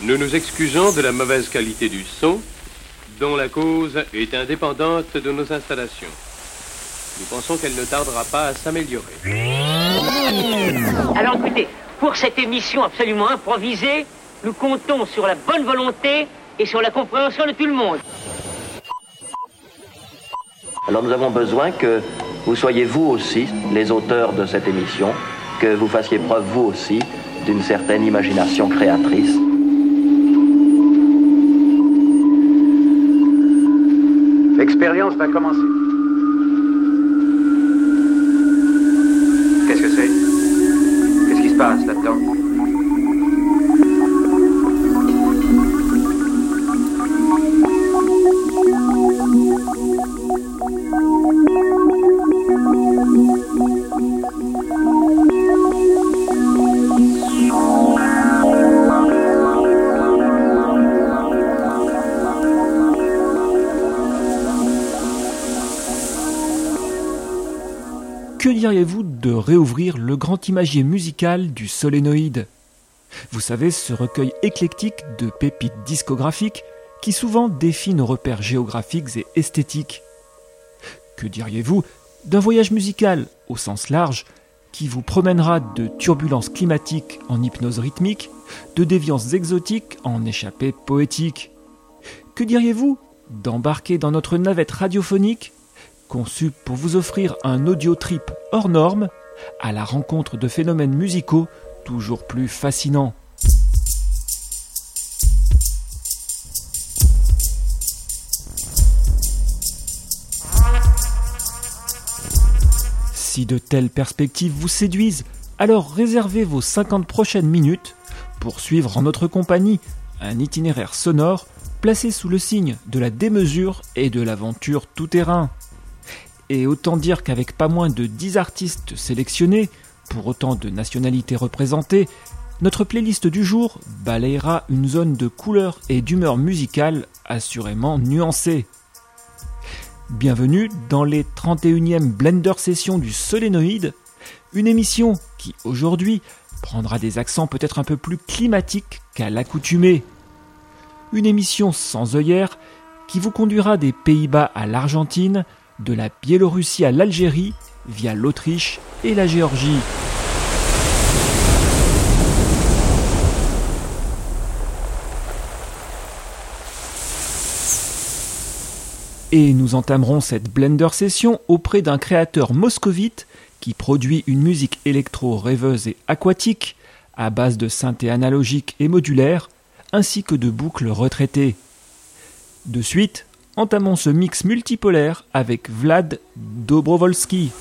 Nous nous excusons de la mauvaise qualité du son, dont la cause est indépendante de nos installations. Nous pensons qu'elle ne tardera pas à s'améliorer. Alors écoutez, pour cette émission absolument improvisée, nous comptons sur la bonne volonté et sur la compréhension de tout le monde. Alors nous avons besoin que vous soyez vous aussi les auteurs de cette émission, que vous fassiez preuve vous aussi d'une certaine imagination créatrice. L'expérience va commencer. Qu'est-ce que c'est? Qu'est-ce qui se passe là-dedans? Que diriez-vous de réouvrir le grand imagier musical du Solénoïde? Vous savez, ce recueil éclectique de pépites discographiques qui souvent défie nos repères géographiques et esthétiques. Que diriez-vous d'un voyage musical, au sens large, qui vous promènera de turbulences climatiques en hypnose rythmique, de déviances exotiques en échappées poétiques? Que diriez-vous d'embarquer dans notre navette radiophonique conçu pour vous offrir un audio trip hors norme à la rencontre de phénomènes musicaux toujours plus fascinants. Si de telles perspectives vous séduisent, alors réservez vos 50 prochaines minutes pour suivre en notre compagnie un itinéraire sonore placé sous le signe de la démesure et de l'aventure tout-terrain. Et autant dire qu'avec pas moins de 10 artistes sélectionnés, pour autant de nationalités représentées, notre playlist du jour balayera une zone de couleurs et d'humeur musicale assurément nuancée. Bienvenue dans les 31e Blender Sessions du Solénoïde, une émission qui aujourd'hui prendra des accents peut-être un peu plus climatiques qu'à l'accoutumée. Une émission sans œillères qui vous conduira des Pays-Bas à l'Argentine, de la Biélorussie à l'Algérie, via l'Autriche et la Géorgie. Et nous entamerons cette Blender Session auprès d'un créateur moscovite qui produit une musique électro rêveuse et aquatique à base de synthé analogique et modulaire, ainsi que de boucles retraitées. De suite, entamons ce mix multipolaire avec Vlad Dobrovolski.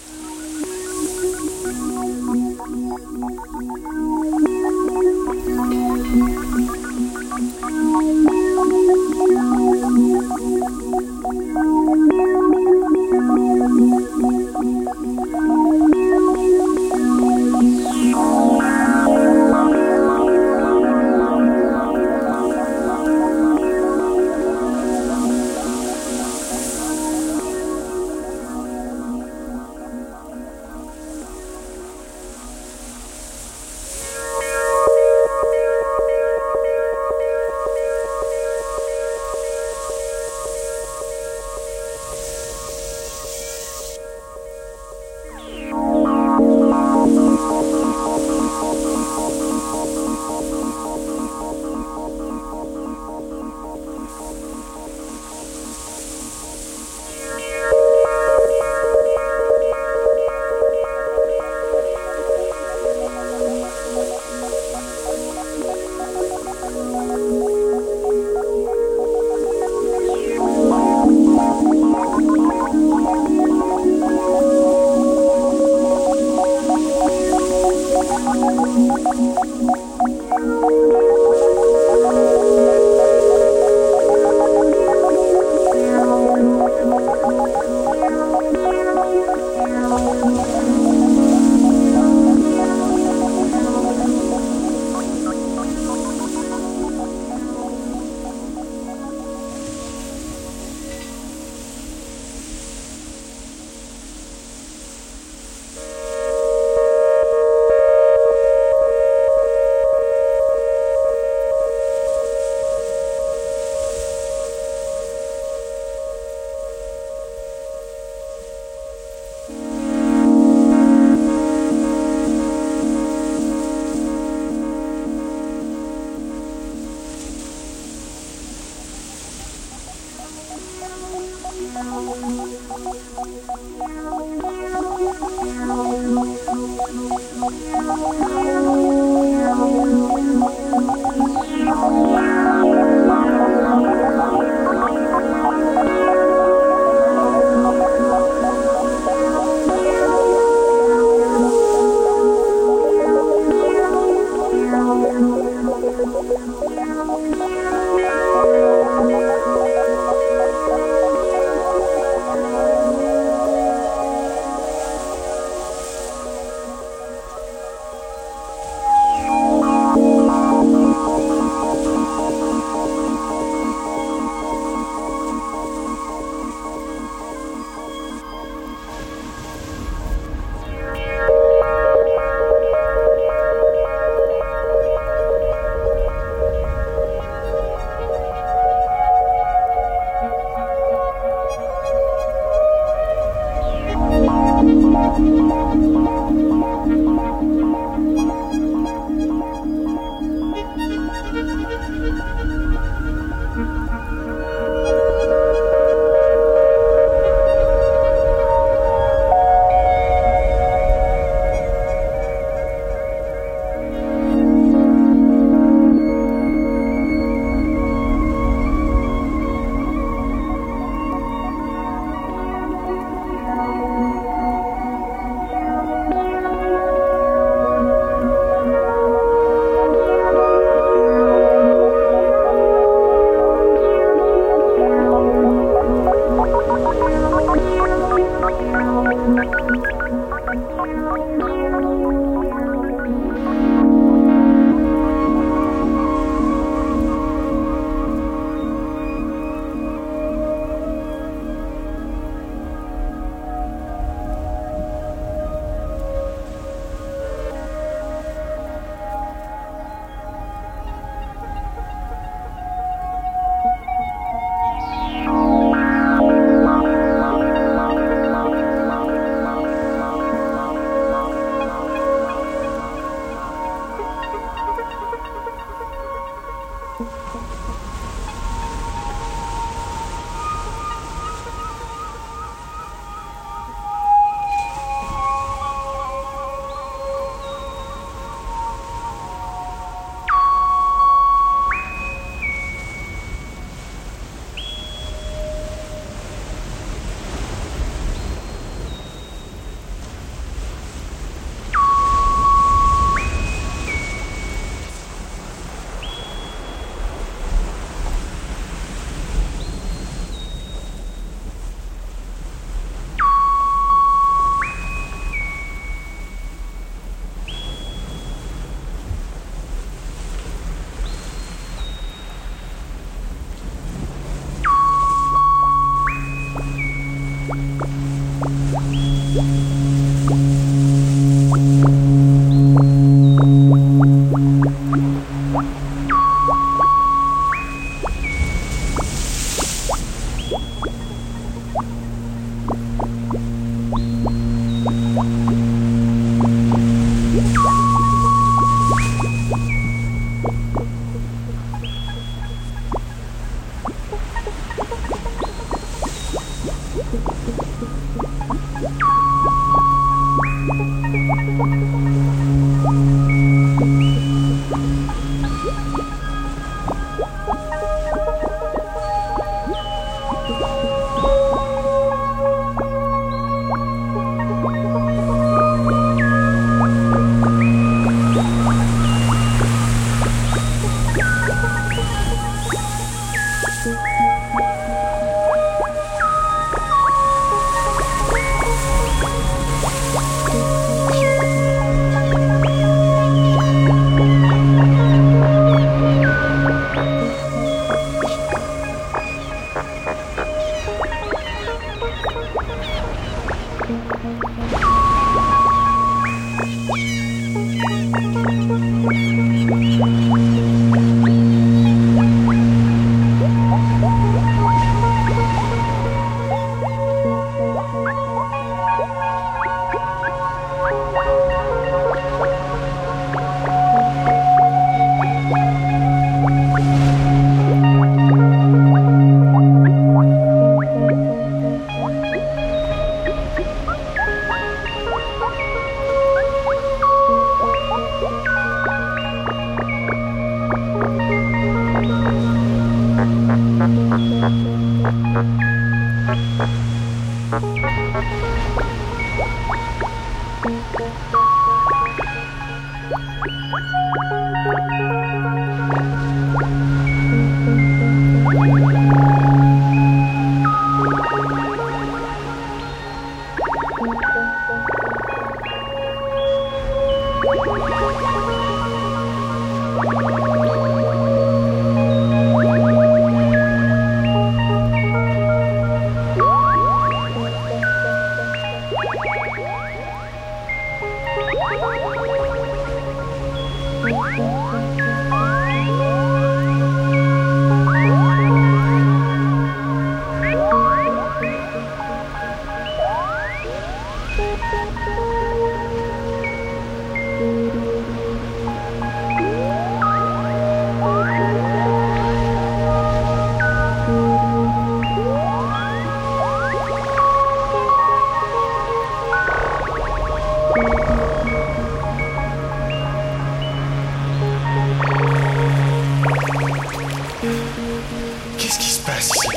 Qu'est-ce qui se passe ici?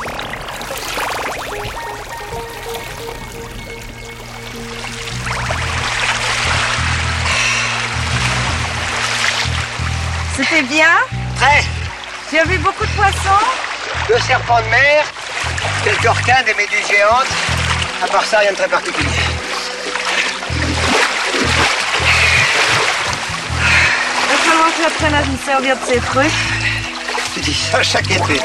C'était bien? Très. Tu as vu beaucoup de poissons? 2 serpents de mer, quelques requins, des méduses géantes. À part ça, rien de très particulier. Il va falloir que j'apprenne à me servir de ces trucs. Tu dis ça à chaque été.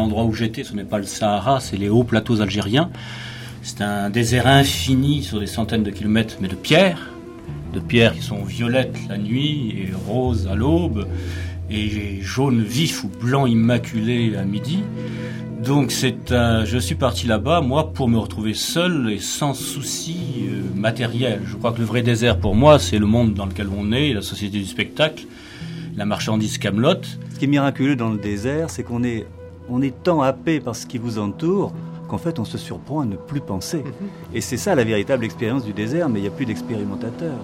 l'endroit où j'étais, ce n'est pas le Sahara, c'est les hauts plateaux algériens. C'est un désert infini sur des centaines de kilomètres, mais de pierres qui sont violettes la nuit et roses à l'aube, et jaune vif ou blanc immaculé à midi. Donc je suis parti là-bas, moi, pour me retrouver seul et sans souci matériel. Je crois que le vrai désert pour moi, c'est le monde dans lequel on est, la société du spectacle, la marchandise camelote. Ce qui est miraculeux dans le désert, c'est qu'on est tant happé par ce qui vous entoure qu'en fait on se surprend à ne plus penser. Et c'est ça la véritable expérience du désert, mais il n'y a plus d'expérimentateurs.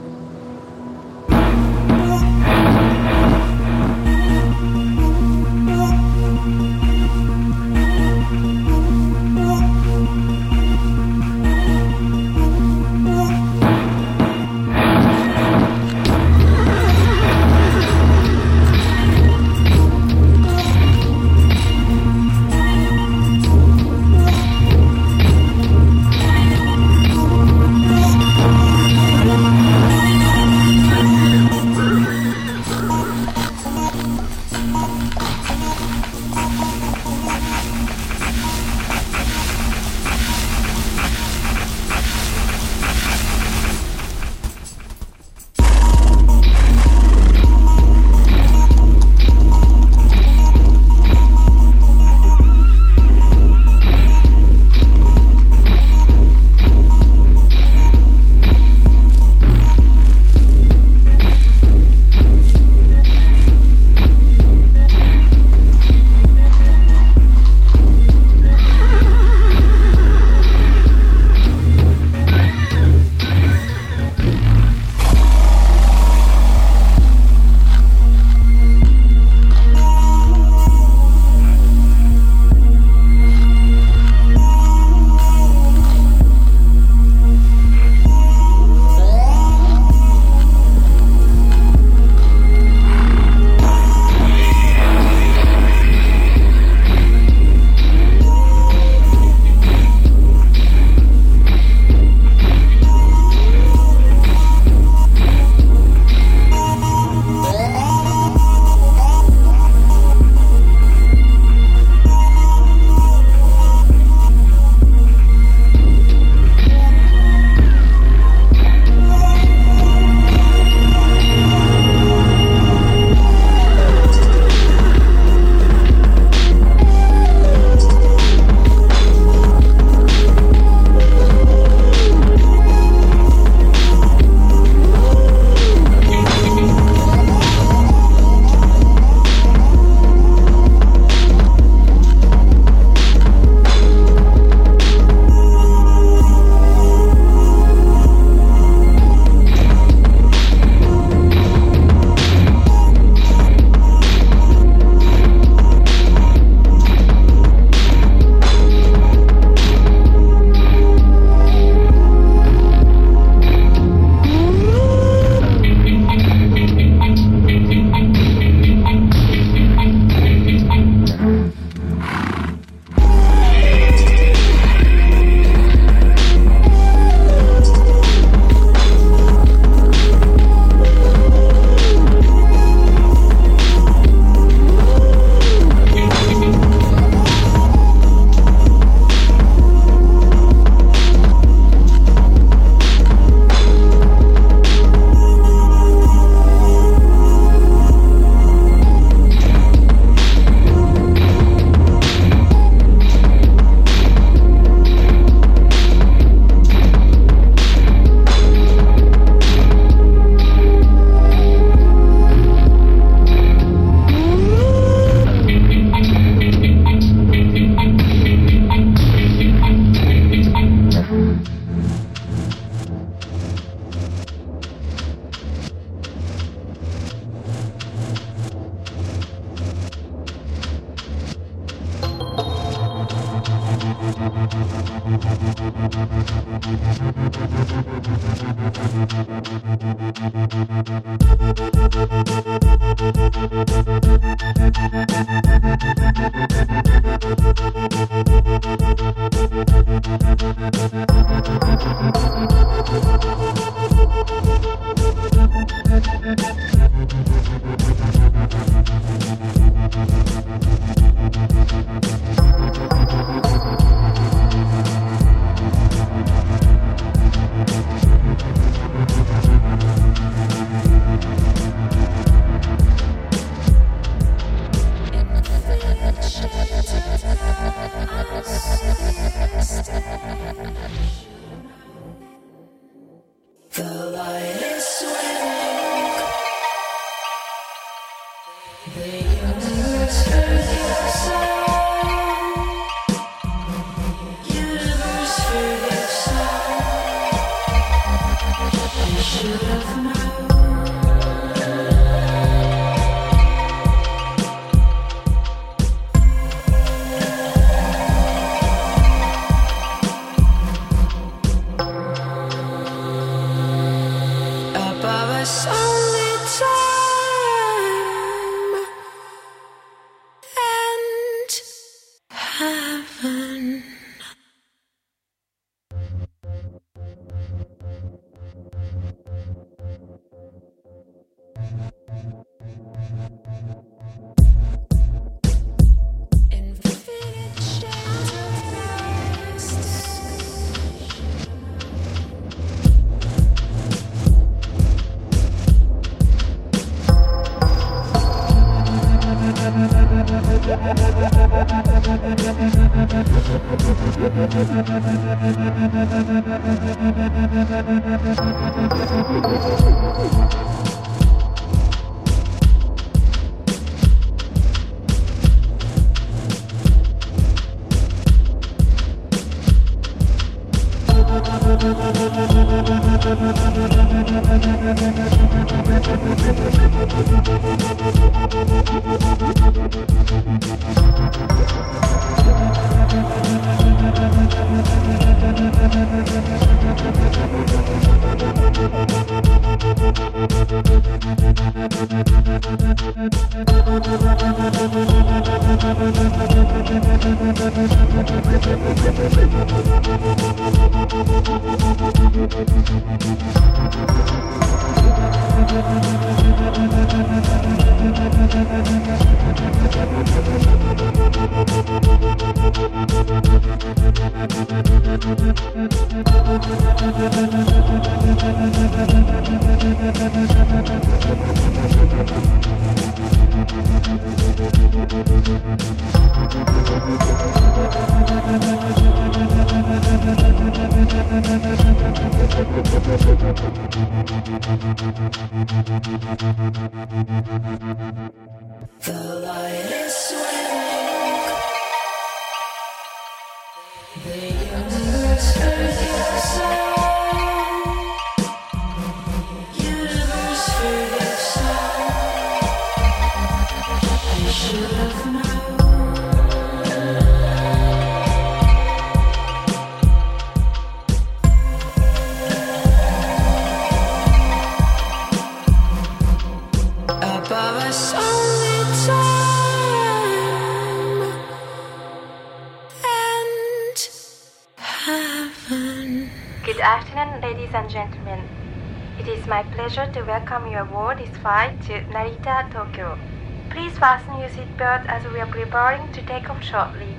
Good afternoon, ladies and gentlemen. It is my pleasure to welcome you aboard this flight to Narita, Tokyo. Please fasten your seatbelt as we are preparing to take off shortly.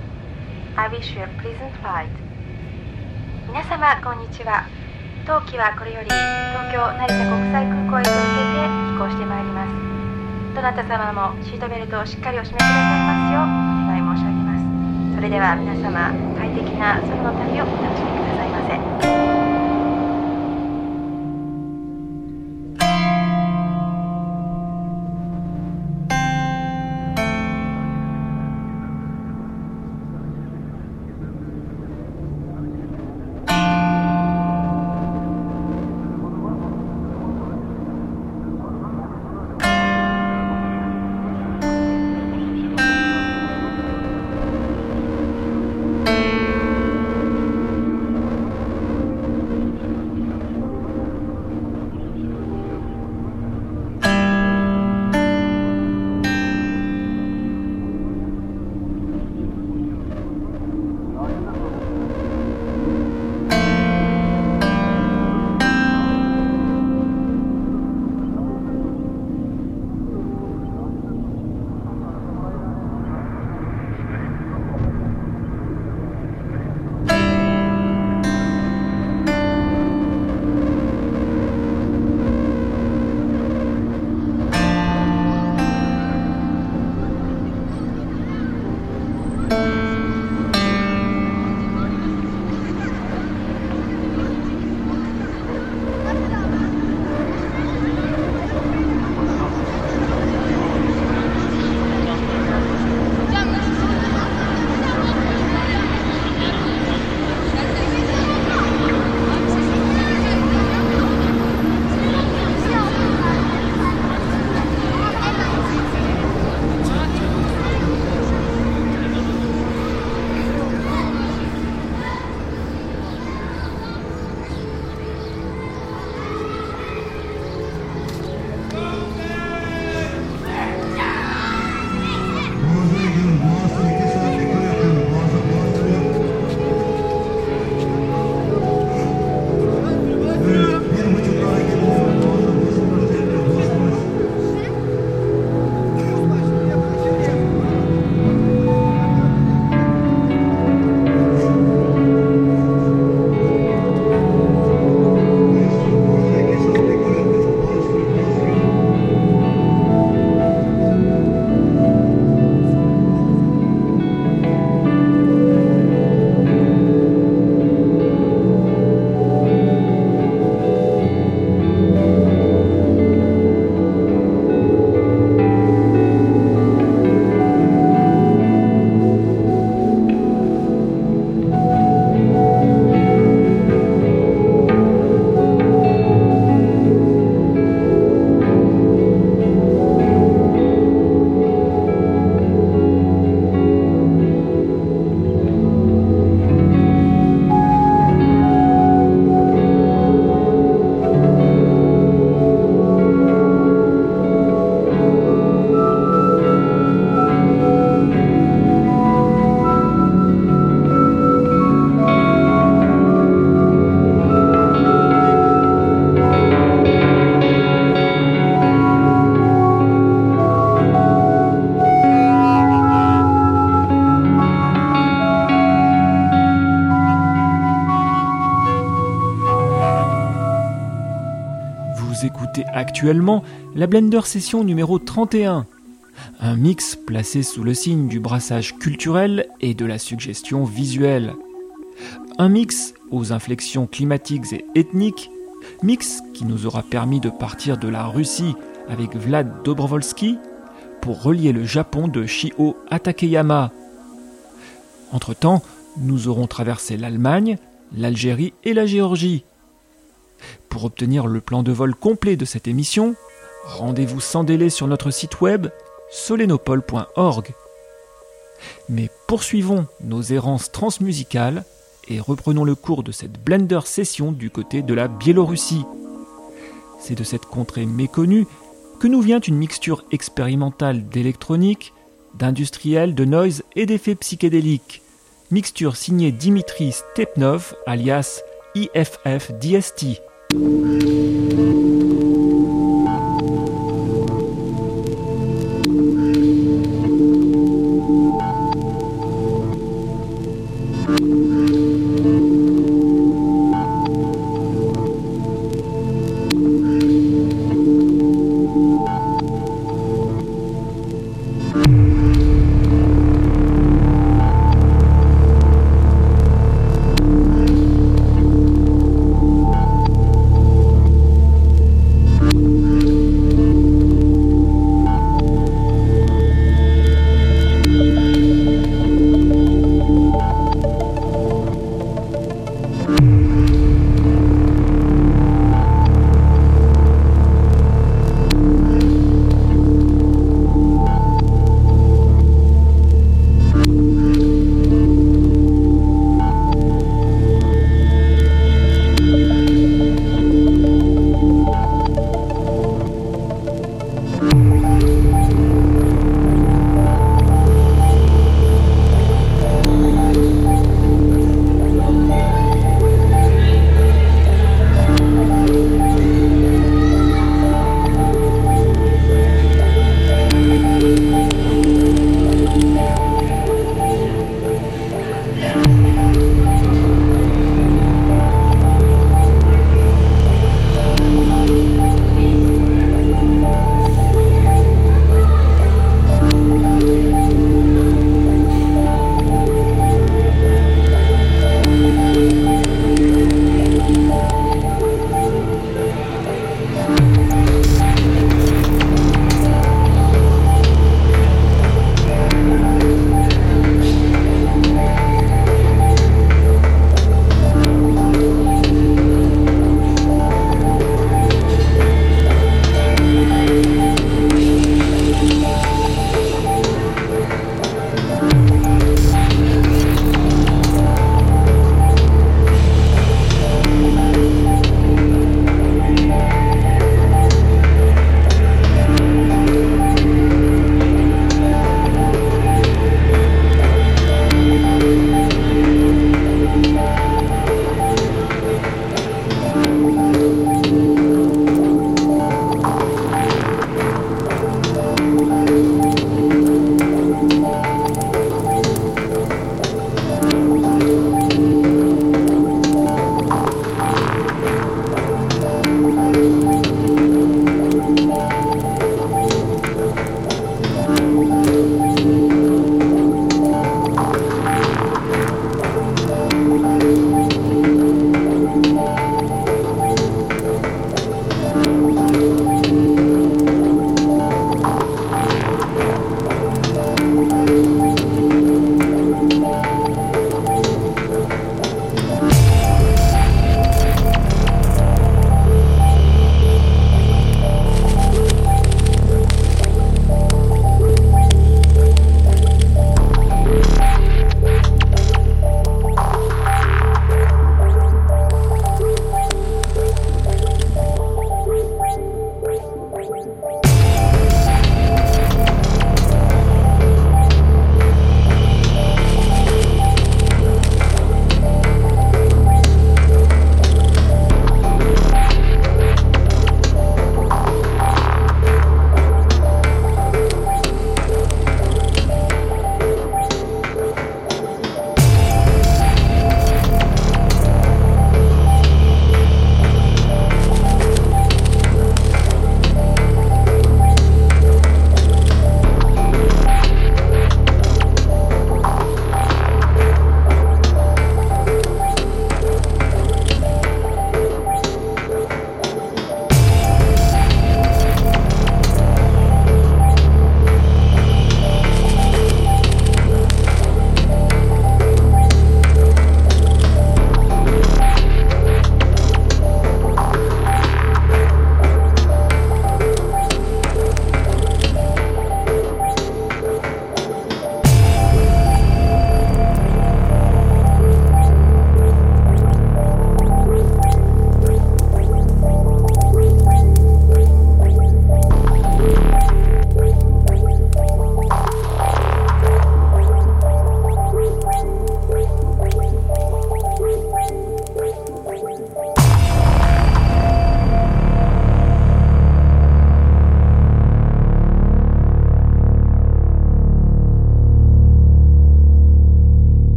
I wish you a pleasant flight. 皆様こんにちは。当機はこれより東京成田国際空港へと向けて飛行してまいります。どなた様もシートベルトをしっかりお締めくださいますようお願い申し上げます。それでは皆様、快適な空の旅をお楽しみくださいませ。 actuellement la Blender Session numéro 31. Un mix placé sous le signe du brassage culturel et de la suggestion visuelle. Un mix aux inflexions climatiques et ethniques, mix qui nous aura permis de partir de la Russie avec Vlad Dobrovolsky pour relier le Japon de Shio Takeyama. Entre-temps, nous aurons traversé l'Allemagne, l'Algérie et la Géorgie. Pour obtenir le plan de vol complet de cette émission, rendez-vous sans délai sur notre site web solenopole.org. Mais poursuivons nos errances transmusicales et reprenons le cours de cette Blender Session du côté de la Biélorussie. C'est de cette contrée méconnue que nous vient une mixture expérimentale d'électronique, d'industriel, de noise et d'effets psychédéliques. Mixture signée Dimitri Stepnov alias IFF DST.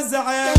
وزعه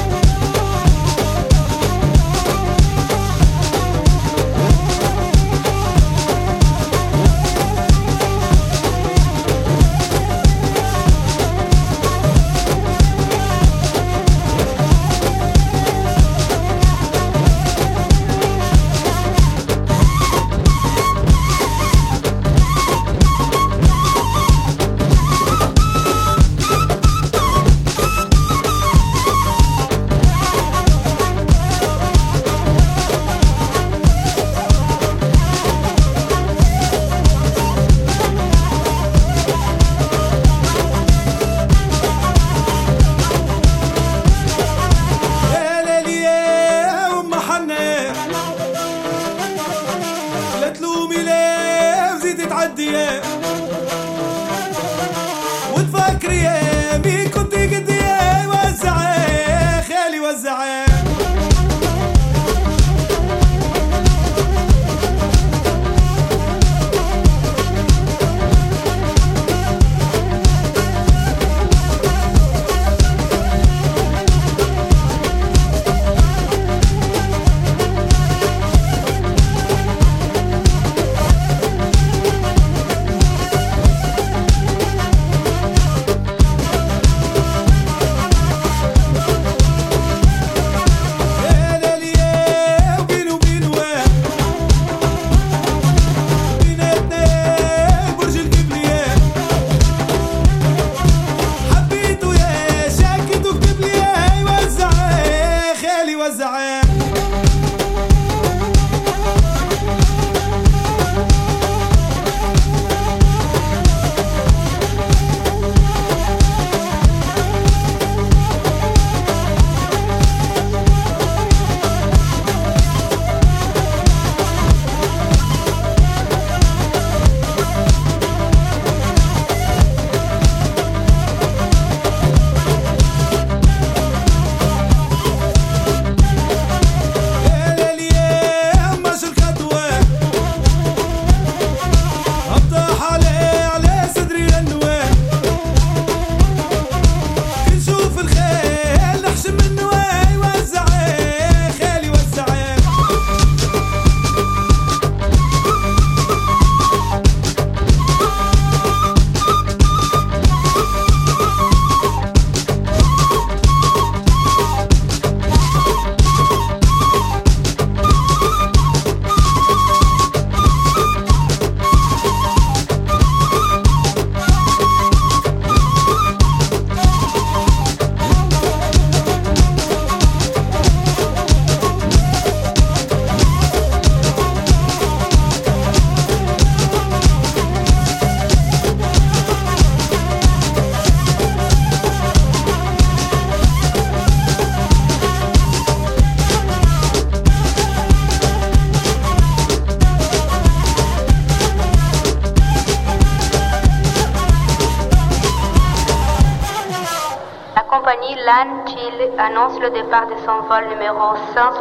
LAN Chile annonce le départ de son vol numéro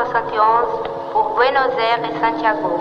171 pour Buenos Aires et Santiago.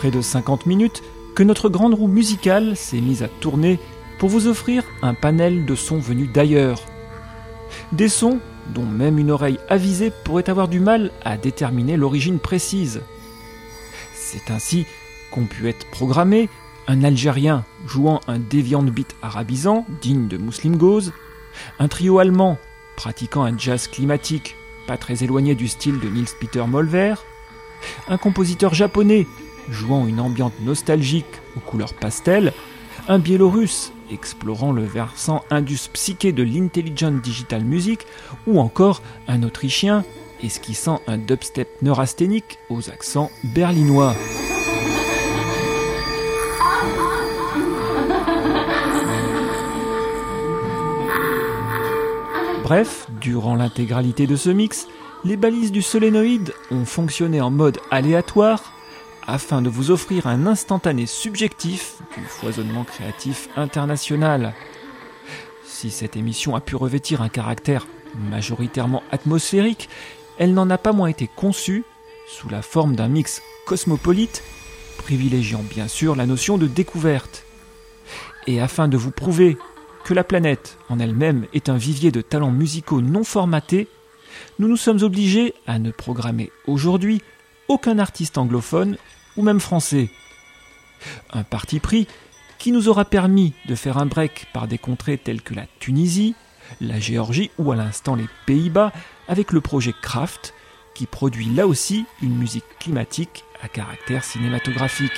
près de 50 minutes que notre grande roue musicale s'est mise à tourner pour vous offrir un panel de sons venus d'ailleurs. Des sons dont même une oreille avisée pourrait avoir du mal à déterminer l'origine précise. C'est ainsi qu'ont pu être programmés un Algérien jouant un déviant beat arabisant digne de Muslim Goes, un trio allemand pratiquant un jazz climatique pas très éloigné du style de Niels Peter Molver, un compositeur japonais jouant une ambiance nostalgique aux couleurs pastel, un biélorusse explorant le versant indus psyché de l'intelligent digital music, ou encore un autrichien esquissant un dubstep neurasthénique aux accents berlinois. Bref, durant l'intégralité de ce mix, les balises du solénoïde ont fonctionné en mode aléatoire afin de vous offrir un instantané subjectif du foisonnement créatif international. Si cette émission a pu revêtir un caractère majoritairement atmosphérique, elle n'en a pas moins été conçue sous la forme d'un mix cosmopolite, privilégiant bien sûr la notion de découverte. Et afin de vous prouver que la planète en elle-même est un vivier de talents musicaux non formatés, nous nous sommes obligés à ne programmer aujourd'hui aucun artiste anglophone ou même français. Un parti pris qui nous aura permis de faire un break par des contrées telles que la Tunisie, la Géorgie ou à l'instant les Pays-Bas avec le projet Kraft qui produit là aussi une musique climatique à caractère cinématographique.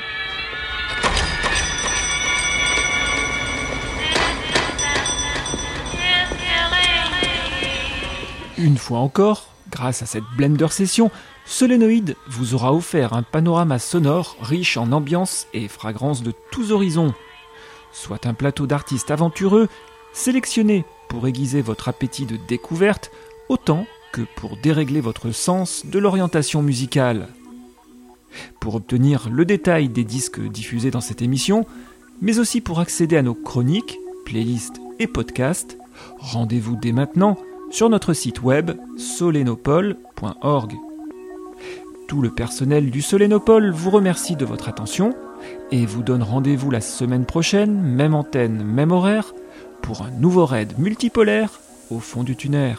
Une fois encore, grâce à cette Blender Session, Solénoïde vous aura offert un panorama sonore riche en ambiance et fragrances de tous horizons. Soit un plateau d'artistes aventureux, sélectionnés pour aiguiser votre appétit de découverte, autant que pour dérégler votre sens de l'orientation musicale. Pour obtenir le détail des disques diffusés dans cette émission, mais aussi pour accéder à nos chroniques, playlists et podcasts, rendez-vous dès maintenant sur notre site web solenopole.org. Tout le personnel du Solénopole vous remercie de votre attention et vous donne rendez-vous la semaine prochaine, même antenne, même horaire, pour un nouveau raid multipolaire au fond du tunnel.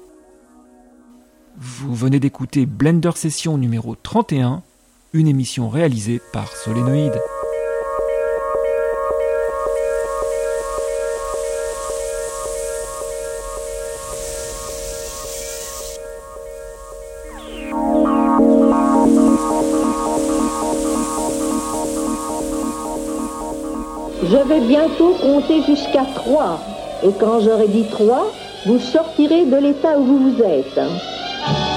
Vous venez d'écouter Blender Session numéro 31, une émission réalisée par Solénoïde. Je vais bientôt compter jusqu'à 3. Et quand j'aurai dit 3, vous sortirez de l'état où vous êtes.